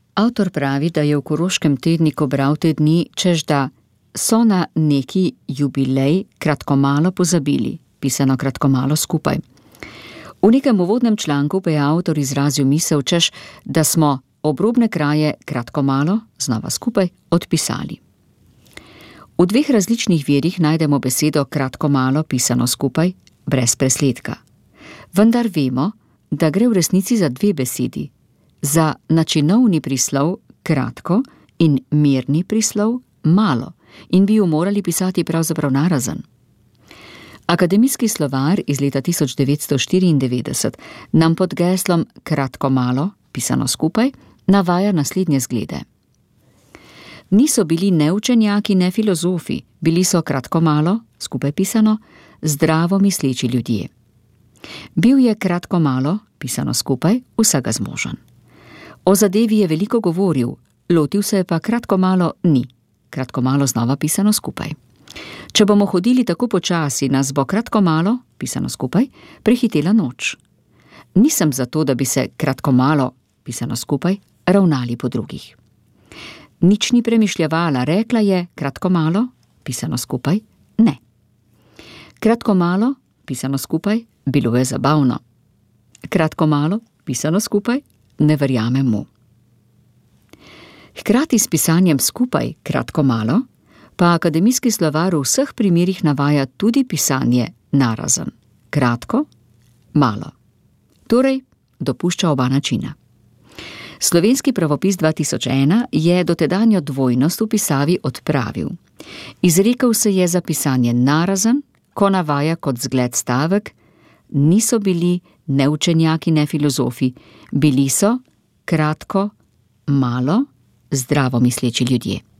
Avtor pravi, da je v Koroškem tedniku bral te dni, češ da so na neki jubilej kratkomalo pozabili, pisano kratkomalo skupaj. V nekem uvodnem članku pa je avtor izrazil misel, češ da smo obrobne kraje kratkomalo, znova skupaj, odpisali. V dveh različnih virih najdemo besedo kratkomalo pisano skupaj, brez presledka. Vendar vemo, da gre v resnici za dve besedi, za načinovni prislov kratko in mirni prislov malo, in bi jo morali pisati pravzaprav narazen. Akademijski slovar iz leta 1994 nam pod geslom kratkomalo, pisano skupaj, navaja naslednje zglede. Niso bili ne učenjaki, ne filozofi, bili so kratkomalo, skupaj pisano, zdravo misleči ljudje. Bil je kratkomalo, pisano skupaj, vsega zmožen. O zadevi je veliko govoril, lotil se pa kratkomalo ni, kratkomalo znova pisano skupaj. Če bomo hodili tako počasi, nas bo kratkomalo, pisano skupaj, prehitela noč. Nisem zato, da bi se kratkomalo, pisano skupaj, ravnali po drugih. Nič ni premišljevala, rekla je kratkomalo, pisano skupaj, ne. Kratkomalo, pisano skupaj, bilo je zabavno. Kratkomalo, pisano skupaj, ne verjamem mu. Hkrati s pisanjem skupaj kratkomalo, pa akademijski slovar v vseh primerih navaja tudi pisanje narazen, kratko, malo. Torej, dopušča oba načina. Slovenski pravopis 2001 je dotedanjo dvojnost v pisavi odpravil. Izrekel se je za pisanje narazen, ko navaja kot zgled stavek: niso bili ne učenjaki, ne filozofi, bili so kratko, malo, zdravo misleči ljudje.